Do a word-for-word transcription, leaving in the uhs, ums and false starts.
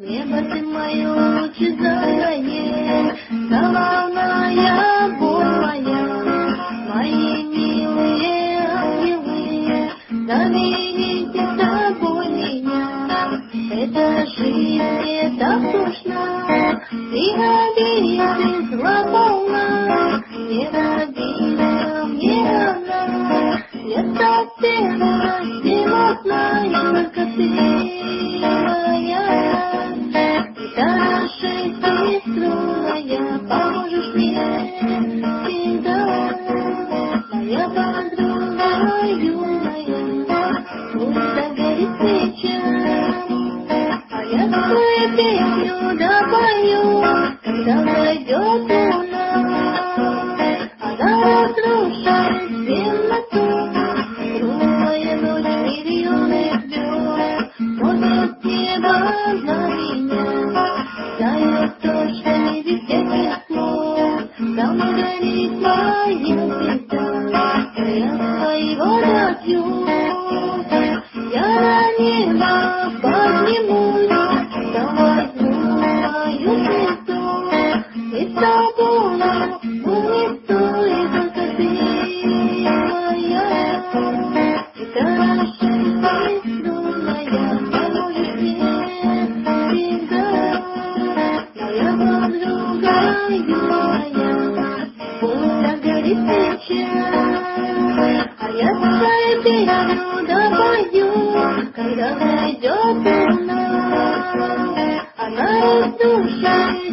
Небо ты мое лучезарное, головная боль моя, мои милые ангелы, замените собой меня. Эта жизнь мне так скучна, пригодись и зла полна, не родина мне равна, нет соседа, одинокая, только ты моя. Старшая сеструная, поможешь мне всегда, моя подруга юная, пусть загорит свеча, а я свою песню допою, когда зайдет луна, она разрушает темноту, круглая ночь миллионы звезд, смотрят небо на меня. Дает то, что не без всяких слов, там горит моя звезда, я своего добьюсь, я на небо поднимусь, там возьму мою звезду, и с тобою унесу, и только ты моя, и старшая сеструная, поможешь мне всегда. Моя подруга юная, пусть загорит свеча, а я свою песню допою, когда зайдет луна, она разрушает